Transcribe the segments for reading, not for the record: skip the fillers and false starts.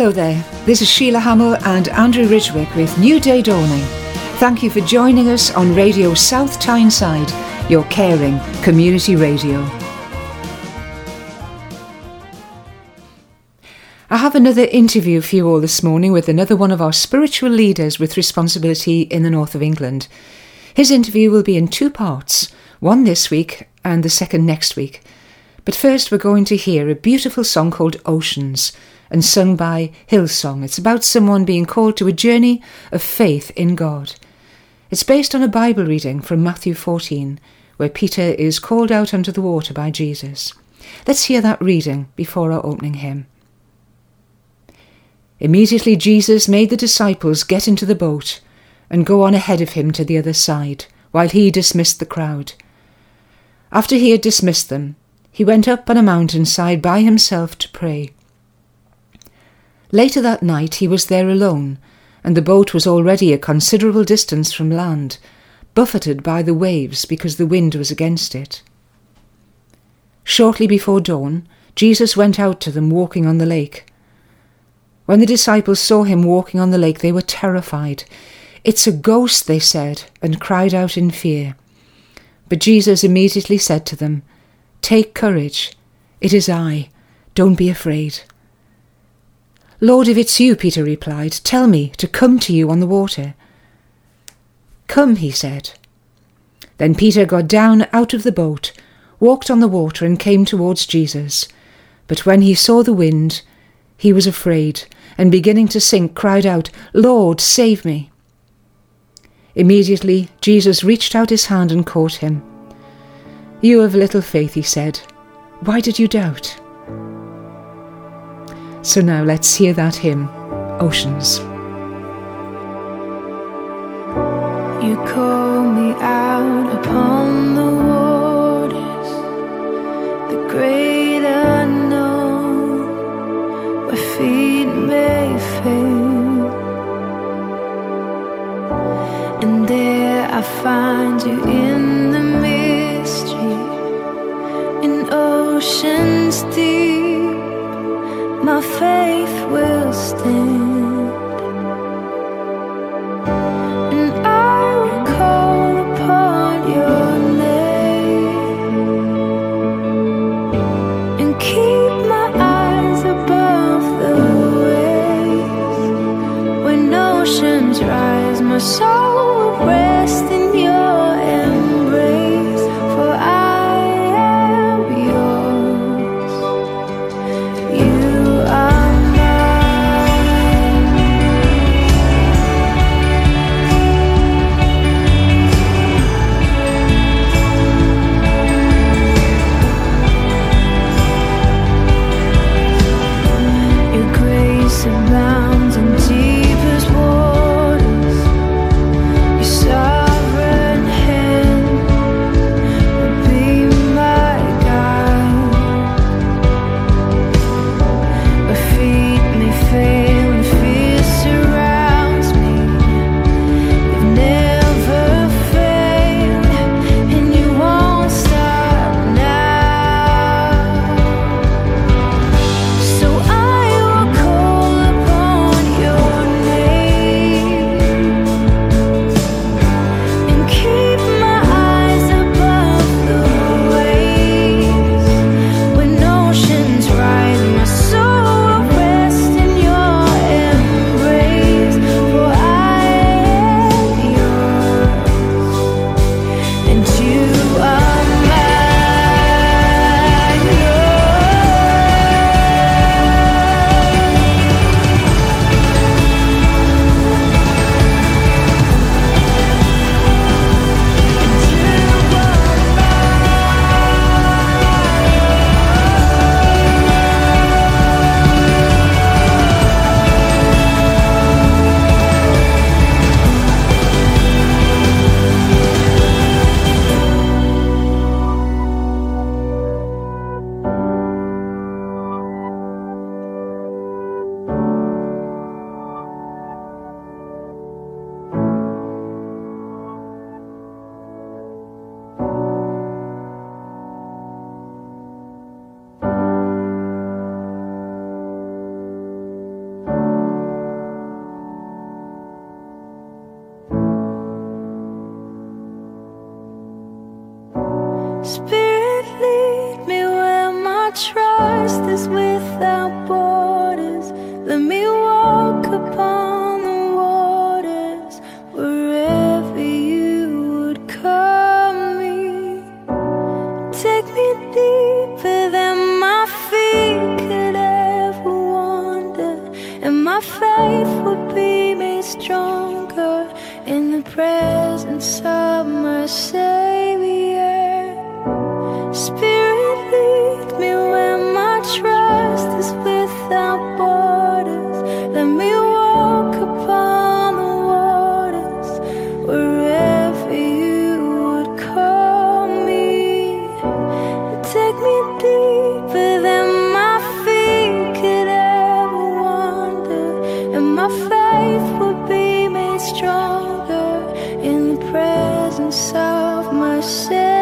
Hello there, this is Sheila Hamill and Andrew Ridgwick with New Day Dawning. Thank you for joining us on Radio South Tyneside, your caring community radio. I have another interview for you all this morning with another one of our spiritual leaders with responsibility in the north of England. His interview will be in two parts, one this week and the second next week. But first we're going to hear a beautiful song called Oceans, and sung by Hillsong. It's about someone being called to a journey of faith in God. It's based on a Bible reading from Matthew 14, where Peter is called out onto the water by Jesus. Let's hear that reading before our opening hymn. Immediately Jesus made the disciples get into the boat and go on ahead of him to the other side, while he dismissed the crowd. After he had dismissed them, he went up on a mountainside by himself to pray. Later that night he was there alone, and the boat was already a considerable distance from land, buffeted by the waves because the wind was against it. Shortly before dawn, Jesus went out to them walking on the lake. When the disciples saw him walking on the lake, they were terrified. "It's a ghost," they said, and cried out in fear. But Jesus immediately said to them, "Take courage, it is I, don't be afraid." "Lord, if it's you," Peter replied, "tell me to come to you on the water." "Come," he said. Then Peter got down out of the boat, walked on the water and came towards Jesus. But when he saw the wind, he was afraid, and beginning to sink, cried out, "Lord, save me." Immediately Jesus reached out his hand and caught him. "You have little faith," he said. "Why did you doubt?" So now let's hear that hymn, Oceans. You call me out upon the waters, the great unknown, where feet may fail, and there I find you in the mystery, in oceans deep. My faith will stand, and I will call upon Spirit, lead me where my trust is without borders. Let me walk upon the waters wherever you would call me. Take me deeper than my feet could ever wander, and my faith would be made stronger in the presence of my Savior. Spirit, lead me where my trust is without borders. Let me walk upon the waters wherever you would call me. Take me deeper than my feet could ever wander, and my faith would be made stronger in the presence of my Savior.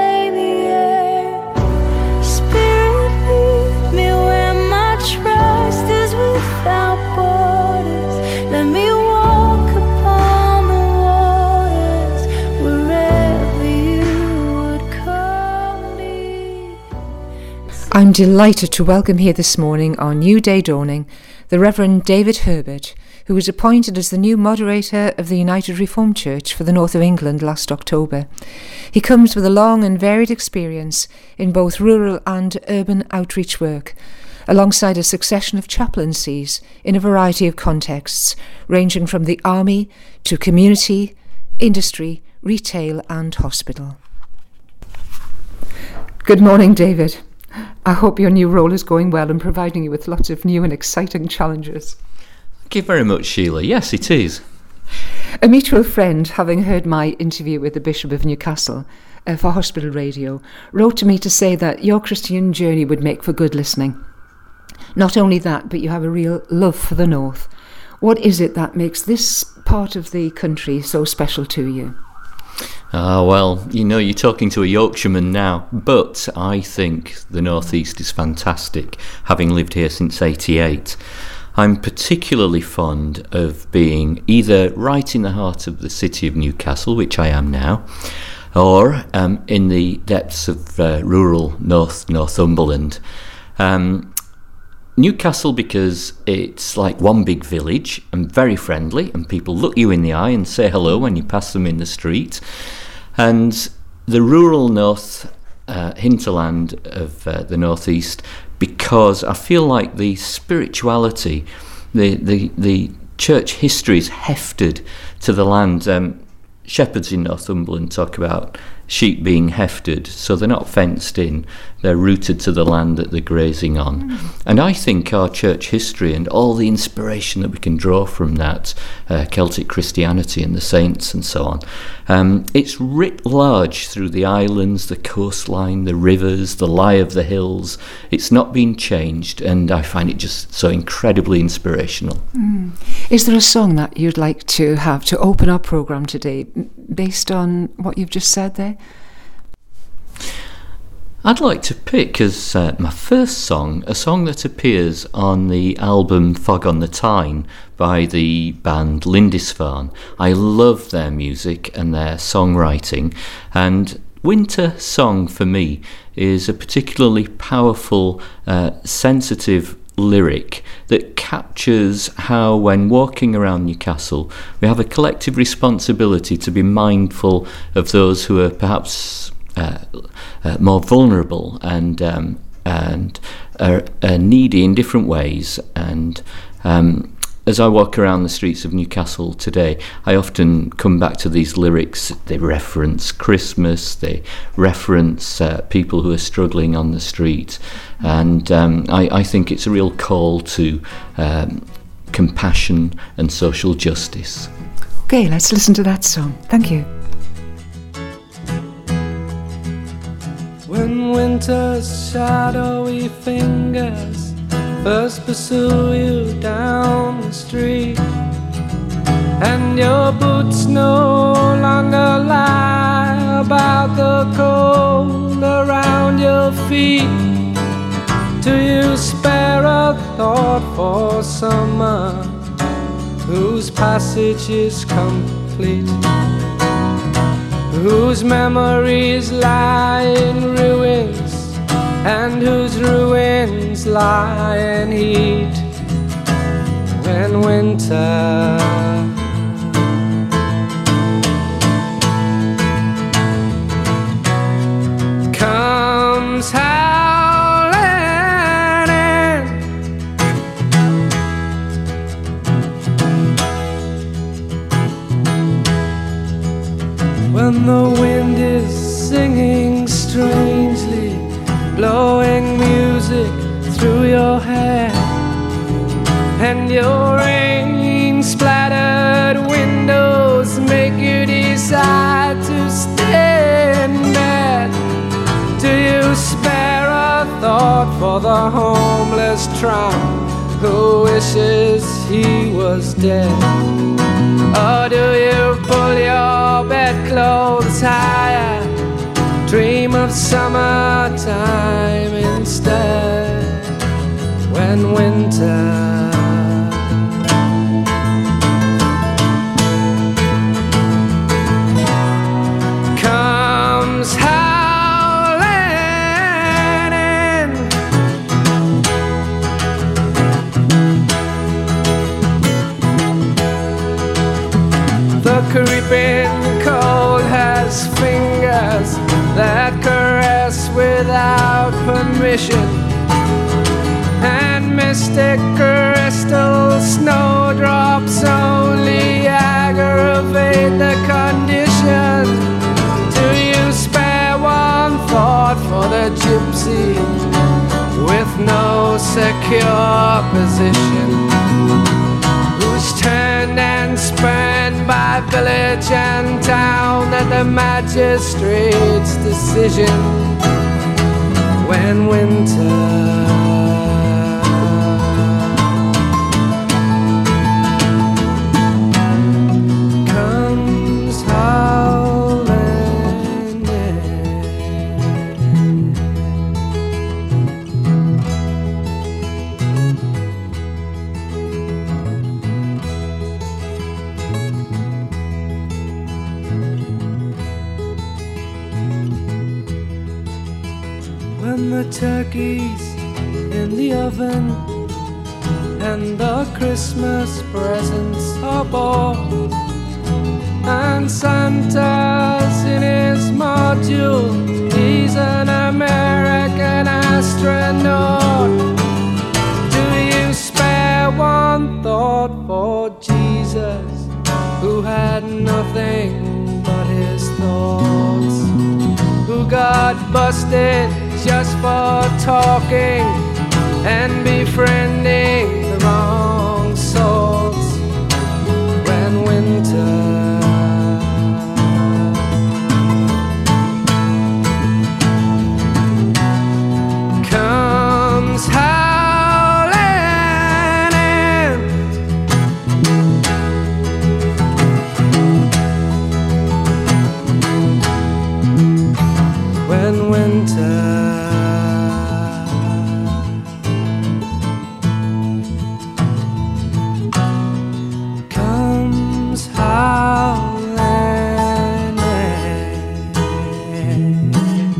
Spirit, lead me where my trust is without borders. Let me walk upon the waters wherever you would call me. I'm delighted to welcome here this morning on New Day Dawning the Reverend David Herbert, who was appointed as the new moderator of the United Reformed Church for the North of England last October. He comes with a long and varied experience in both rural and urban outreach work, alongside a succession of chaplaincies in a variety of contexts, ranging from the army to community, industry, retail and hospital. Good morning, David. I hope your new role is going well and providing you with lots of new and exciting challenges. Thank you very much, Sheila. Yes, it is. A mutual friend, having heard my interview with the Bishop of Newcastle for Hospital Radio, wrote to me to say that your Christian journey would make for good listening. Not only that, but you have a real love for the North. What is it that makes this part of the country so special to you? Well, you know, you're talking to a Yorkshireman now, but I think the North East is fantastic, having lived here since '88. I'm particularly fond of being either right in the heart of the city of Newcastle, which I am now, or in the depths of rural Northumberland. Newcastle, because it's like one big village and very friendly, and people look you in the eye and say hello when you pass them in the street. And the rural north hinterland of the northeast, because I feel like the spirituality, the church history is hefted to the land. Shepherds in Northumberland talk about sheep being hefted, so they're not fenced in, they're rooted to the land that they're grazing on. And I think our church history and all the inspiration that we can draw from that, Celtic Christianity and the saints and so on, it's writ large through the islands, the coastline, the rivers, the lie of the hills. It's not been changed, and I find it just so incredibly inspirational. Is there a song that you'd like to have to open our programme today, based on what you've just said there? I'd like to pick as my first song a song that appears on the album Fog on the Tyne by the band Lindisfarne. I love their music and their songwriting, and Winter Song for me is a particularly powerful, sensitive lyric that captures how, when walking around Newcastle, we have a collective responsibility to be mindful of those who are perhaps more vulnerable and are needy in different ways. And as I walk around the streets of Newcastle today, I often come back to these lyrics. They reference Christmas, they reference people who are struggling on the street, and I think it's a real call to compassion and social justice. Okay, let's listen to that song. Thank you. When winter's shadowy fingers first pursue you down the street, and your boots no longer lie about the cold around your feet, do you spare a thought for someone whose passage is complete, whose memories lie in ruin and whose ruins lie in heat when winter comes howling in. When the wind is singing strangely, blowing music through your hair, and your rain-splattered windows make you decide to stay in bed. Do you spare a thought for the homeless tramp who wishes he was dead? Or do you pull your bedclothes higher, dream of summertime instead when winter comes howling in? The creeping cold has fingers that caress without permission, and mystic crystal snowdrops only aggravate the condition. Do you spare one thought for the gypsy with no secure position, who's turned and spurned by village and town at the magistrate's decision when winter comes howling in? When the turkey's in the oven and the Christmas presents are bought, and Santa's in his module, he's an American astronaut. Do you spare one thought for Jesus, who had nothing but his thoughts, who got busted just for talking and befriending the wrong sorts when winter comes howling in? When winter comes howling in.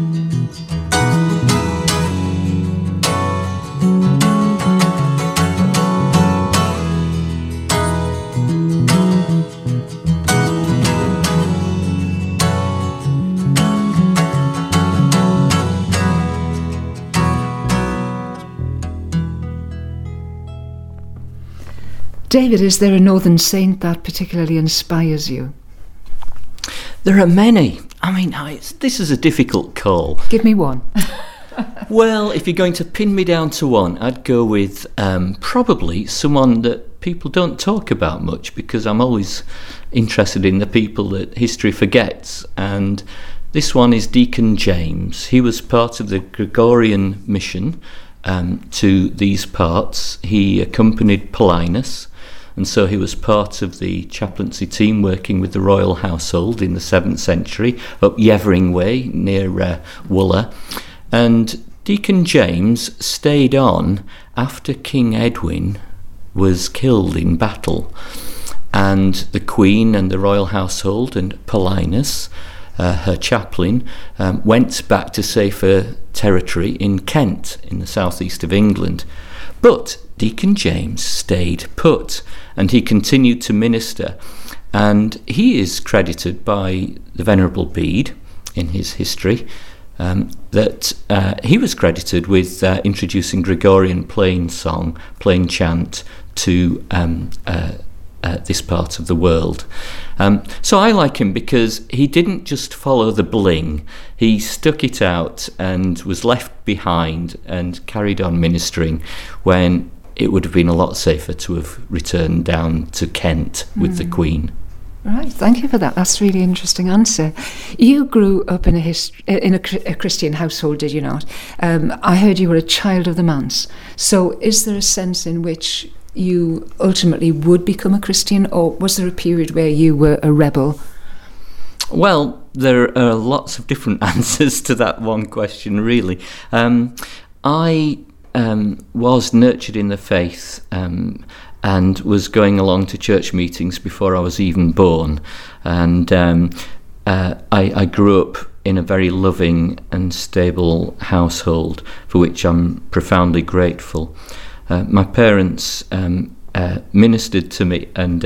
David, is there a northern saint that particularly inspires you? There are many. I mean, this is a difficult call. Give me one. Well, if you're going to pin me down to one, I'd go with probably someone that people don't talk about much, because I'm always interested in the people that history forgets. And this one is Deacon James. He was part of the Gregorian mission to these parts. He accompanied Paulinus, and so he was part of the chaplaincy team working with the royal household in the 7th century up Yevering Way near Wooler. And Deacon James stayed on after King Edwin was killed in battle, and the Queen and the royal household and Paulinus, her chaplain, went back to safer territory in Kent, in the southeast of England. But Deacon James stayed put, and he continued to minister. And he is credited by the Venerable Bede in his history that he was credited with introducing Gregorian plain chant to this part of the world. So I like him because he didn't just follow the bling, he stuck it out and was left behind and carried on ministering when it would have been a lot safer to have returned down to Kent with the Queen. Right, thank you for that. That's a really interesting answer. You grew up in a Christian household, did you not? I heard you were a child of the manse. So is there a sense in which you ultimately would become a Christian, or was there a period where you were a rebel? Well, there are lots of different answers to that one question, really. I was nurtured in the faith and was going along to church meetings before I was even born. And I grew up in a very loving and stable household, for which I'm profoundly grateful. My parents ministered to me and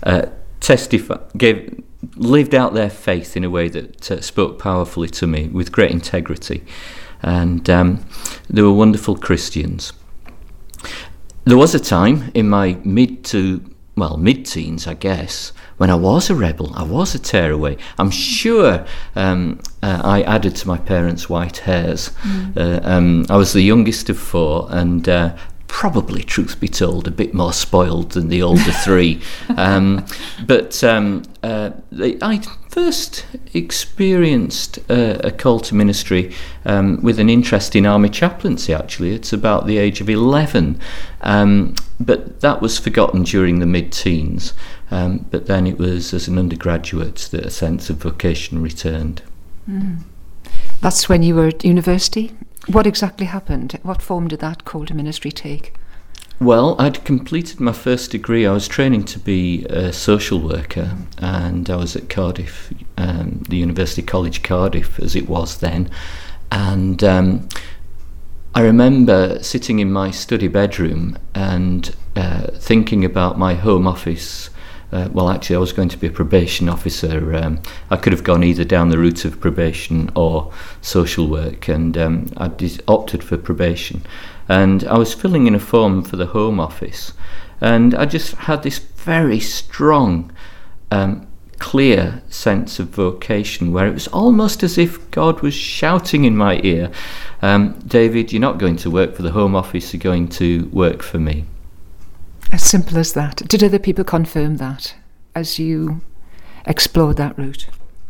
lived out their faith in a way that spoke powerfully to me with great integrity. And they were wonderful Christians. There was a time in my mid-teens, I guess, when I was a rebel, I was a tearaway. I'm sure I added to my parents' white hairs. I was the youngest of four, and probably, truth be told, a bit more spoiled than the older three. But I first experienced a call to ministry with an interest in army chaplaincy, actually. It's about the age of 11. But that was forgotten during the mid-teens. But then it was as an undergraduate that a sense of vocation returned. That's when you were at university? What exactly happened? What form did that call to ministry take? Well, I'd completed my first degree. I was training to be a social worker, and I was at Cardiff, the University College Cardiff as it was then. And I remember sitting in my study bedroom and thinking about my home office. Well, actually, I was going to be a probation officer. I could have gone either down the route of probation or social work, and I opted for probation. And I was filling in a form for the Home Office, and I just had this very strong, clear sense of vocation, where it was almost as if God was shouting in my ear, David, you're not going to work for the Home Office, you're going to work for me. As simple as that. Did other people confirm that as you explored that route?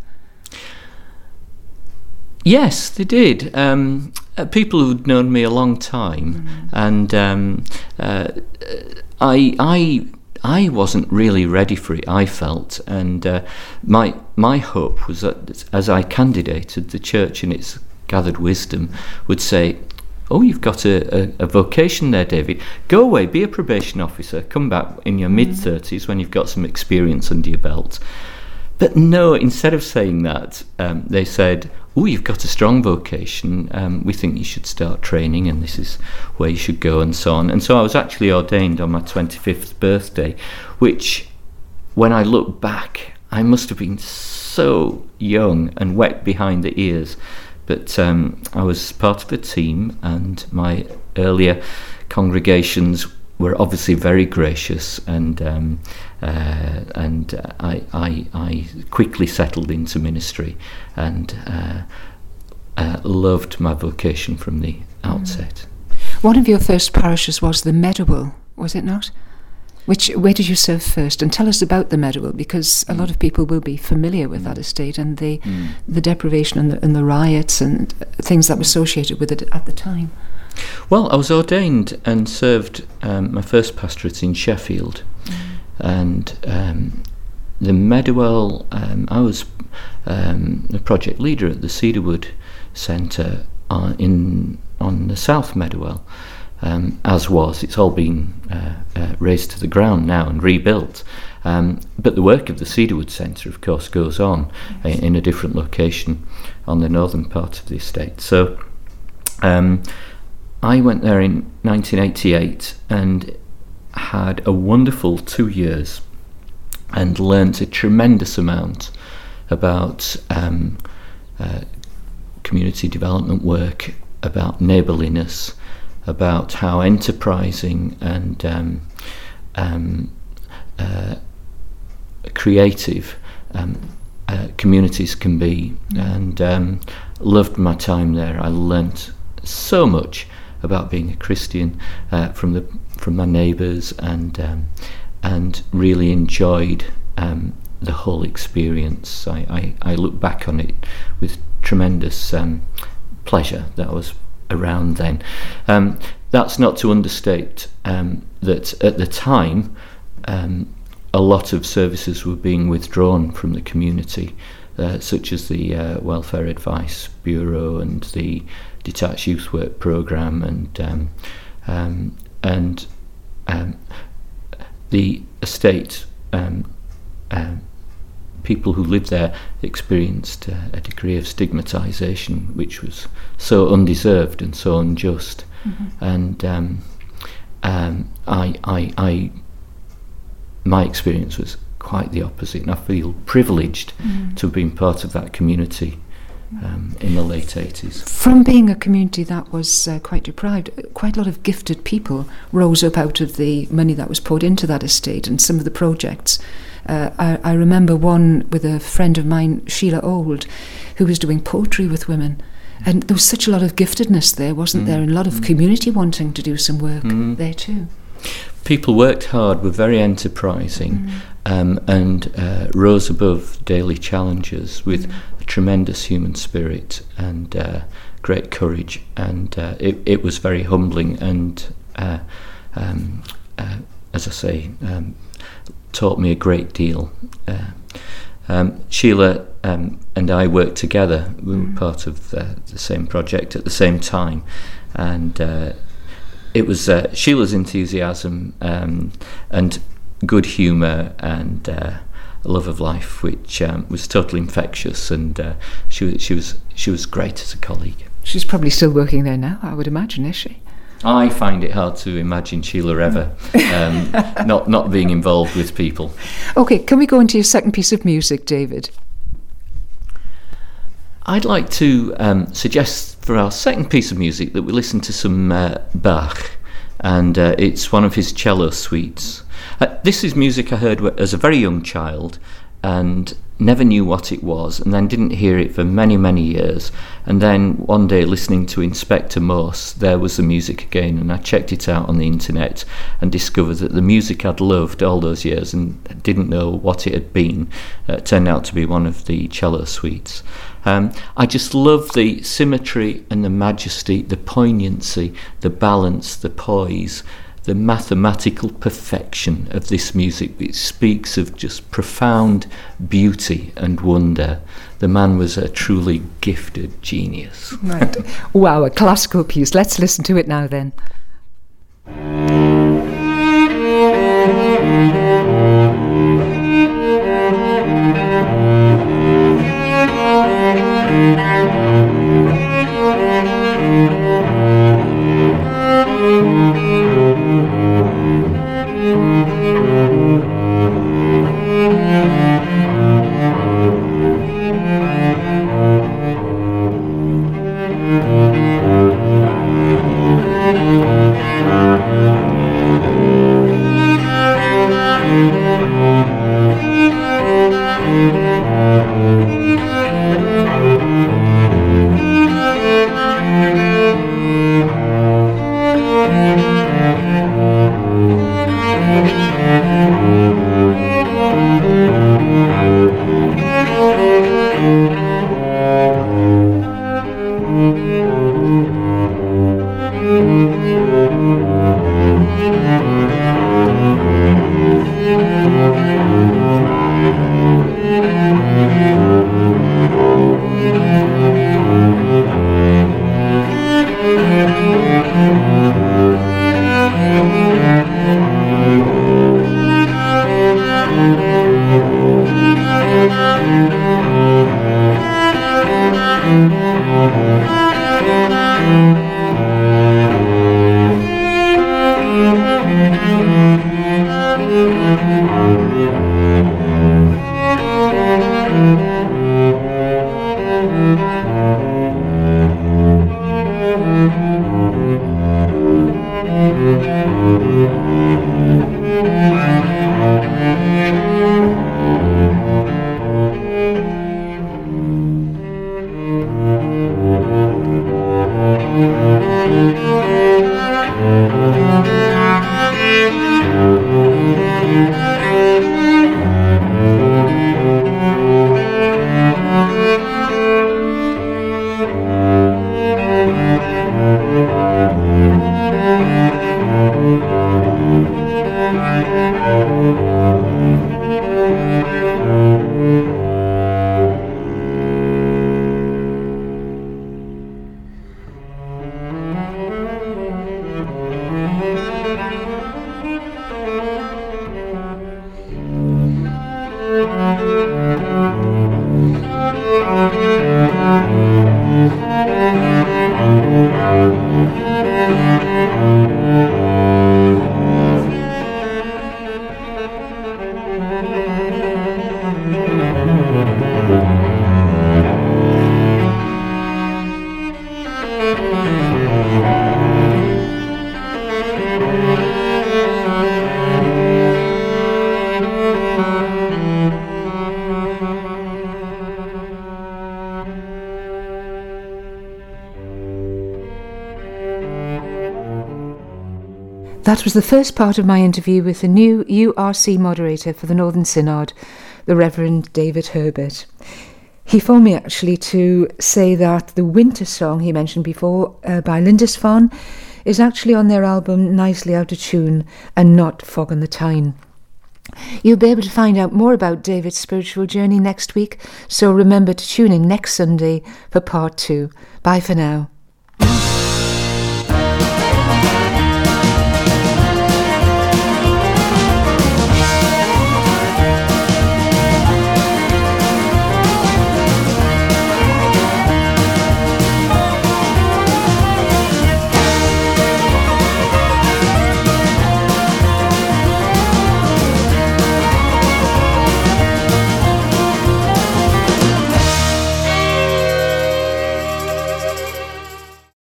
Yes, they did. People who'd known me a long time, and I wasn't really ready for it, I felt, and my hope was that as I candidated, the church in its gathered wisdom would say, oh, you've got a vocation there, David. Go away, be a probation officer, come back in your mid-30s when you've got some experience under your belt. But no, instead of saying that, they said, oh, you've got a strong vocation, we think you should start training and this is where you should go, and so on. And so I was actually ordained on my 25th birthday, which, when I look back, I must have been so young and wet behind the ears. But I was part of a team, and my earlier congregations were obviously very gracious, and I quickly settled into ministry and loved my vocation from the outset. One of your first parishes was the Meadowell, was it not? Where did you serve first? And tell us about the Meadowell, because a lot of people will be familiar with that estate and the deprivation and the riots and things that were associated with it at the time. Well, I was ordained and served my first pastorate in Sheffield. And the Meadowell, I was the project leader at the Cedarwood Centre on the South Meadowell. It's all been razed to the ground now and rebuilt. But the work of the Cedarwood Centre, of course, goes on in a different location on the northern part of the estate. So I went there in 1988 and had a wonderful 2 years and learnt a tremendous amount about community development work, about neighbourliness, about how enterprising and creative communities can be, and loved my time there. I learnt so much about being a Christian from my neighbours, and really enjoyed the whole experience. I look back on it with tremendous pleasure that I was around then. That's not to understate that at the time a lot of services were being withdrawn from the community, such as the Welfare Advice Bureau and the Detached Youth Work Programme, and the estate. People who lived there experienced a degree of stigmatisation which was so undeserved and so unjust. And my experience was quite the opposite, and I feel privileged to have been part of that community in the late 80s. From being a community that was quite deprived, quite a lot of gifted people rose up out of the money that was poured into that estate and some of the projects. I remember one with a friend of mine, Sheila Old, who was doing poetry with women. And there was such a lot of giftedness there, wasn't there? And a lot of community wanting to do some work there too. People worked hard, were very enterprising, and rose above daily challenges with a tremendous human spirit and great courage. And it was very humbling and, as I say, taught me a great deal. Sheila and I worked together. We were part of the same project at the same time, and it was Sheila's enthusiasm and good humour and a love of life, which was totally infectious, and she was great as a colleague. She's probably still working there now, I would imagine, is she? I find it hard to imagine Sheila ever not being involved with people. Okay, can we go into your second piece of music, David? I'd like to suggest for our second piece of music that we listen to some Bach, and it's one of his cello suites. This is music I heard as a very young child and never knew what it was, and then didn't hear it for many, many years. And then one day, listening to Inspector Morse, there was the music again, and I checked it out on the internet and discovered that the music I'd loved all those years and didn't know what it had been turned out to be one of the cello suites. I just love the symmetry and the majesty, the poignancy, the balance, the poise, the mathematical perfection of this music. It speaks of just profound beauty and wonder. The man was a truly gifted genius. Right. Wow, a classical piece. Let's listen to it now then. That was the first part of my interview with the new URC moderator for the Northern Synod, the Reverend David Herbert. He phoned me actually to say that the winter song he mentioned before by Lindisfarne is actually on their album Nicely Out of Tune and not Fog on the Tyne. You'll be able to find out more about David's spiritual journey next week, so remember to tune in next Sunday for part 2. Bye for now.